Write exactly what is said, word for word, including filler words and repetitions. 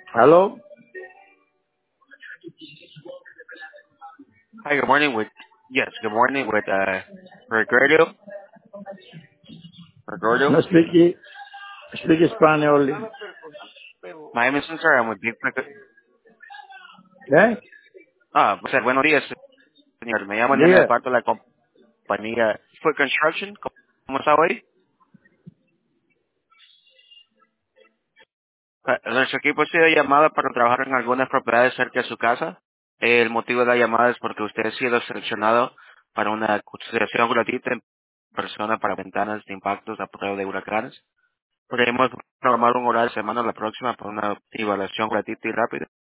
Hello? Hi, good morning with, yes, good morning with, uh, Gregorio. No Gregorio. speak, speak Spanish only. My name is Cesar, I'm with Big Mac. ¿Eh? Ah, pues, buenos días, señor. Me llaman de la Diga. parte de la compañía Foot Construction. ¿Cómo está hoy? Ah, Nuestro equipo ha sido llamado para trabajar en algunas propiedades cerca de su casa. El motivo de la llamada es porque usted ha sido seleccionado para una consideración gratuita en persona para ventanas de impactos a prueba de huracanes. Podemos programar un horario de semana la próxima para una evaluación gratuita y rápida.